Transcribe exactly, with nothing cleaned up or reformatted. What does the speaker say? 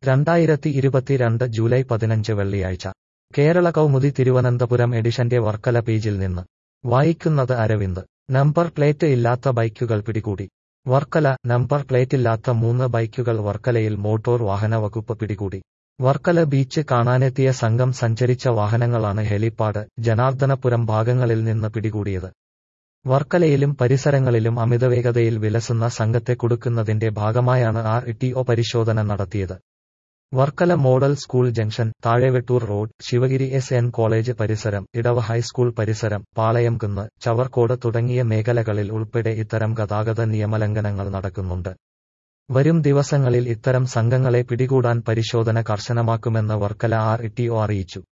രണ്ടായിരത്തി ഇരുപത്തിരണ്ട് ജൂലൈ പതിനഞ്ച് വെള്ളിയാഴ്ച കേരള കൗമുദി തിരുവനന്തപുരം എഡിഷന്റെ വർക്കല പേജിൽ നിന്ന് വായിക്കുന്നത് അരവിന്ദ്. നമ്പർ പ്ലേറ്റ് ഇല്ലാത്ത ബൈക്കുകൾ പിടികൂടി. വർക്കല. നമ്പർ പ്ലേറ്റില്ലാത്ത മൂന്ന് ബൈക്കുകൾ വർക്കലയിൽ മോട്ടോർ വാഹന വകുപ്പ് പിടികൂടി. വർക്കല ബീച്ച് കാണാനെത്തിയ സംഘം സഞ്ചരിച്ച വാഹനങ്ങളാണ് ഹെലിപ്പാഡ്, ജനാർദ്ദനപുരം ഭാഗങ്ങളിൽ നിന്ന് പിടികൂടിയത്. വർക്കലയിലും പരിസരങ്ങളിലും അമിതവേഗതയിൽ വിലസുന്ന സംഘത്തെ കുടുക്കുന്നതിന്റെ ഭാഗമായാണ് ആർ ടി ഒ പരിശോധന നടത്തിയത്. Varkala model school junction, Thazhevettoor road, Sivagiri S N college പരിസരം, ഇടവ ഹൈസ്കൂൾ പരിസരം, പാളയംകുന്ന്, ചവർക്കോട് തുടങ്ങിയ മേഖലകളിൽ ഉൾപ്പെടെ ഇത്തരം ഗതാഗത നിയമലംഘനങ്ങൾ നടക്കുന്നുണ്ട്. വരും ദിവസങ്ങളിൽ ഇത്തരം സംഘങ്ങളെ പിടികൂടാൻ പരിശോധന കർശനമാക്കുമെന്ന് വർക്കല ആർ ടി ഒ അറിയിച്ചു.